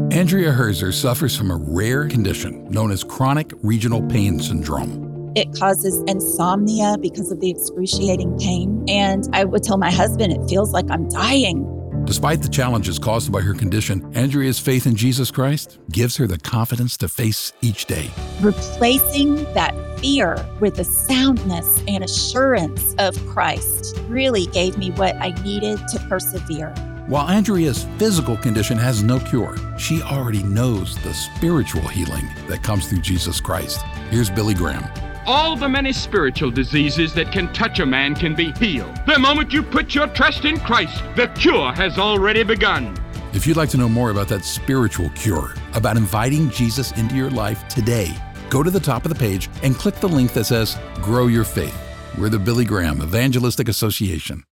Andrea Herzer suffers from a rare condition known as chronic regional pain syndrome. It causes insomnia because of the excruciating pain. And I would tell my husband, it feels like I'm dying. Despite the challenges caused by her condition, Andrea's faith in Jesus Christ gives her the confidence to face each day. Replacing that fear with the soundness and assurance of Christ really gave me what I needed to persevere. While Andrea's physical condition has no cure, she already knows the spiritual healing that comes through Jesus Christ. Here's Billy Graham. All the many spiritual diseases that can touch a man can be healed. The moment you put your trust in Christ, the cure has already begun. If you'd like to know more about that spiritual cure, about inviting Jesus into your life today, go to the top of the page and click the link that says Grow Your Faith. We're the Billy Graham Evangelistic Association.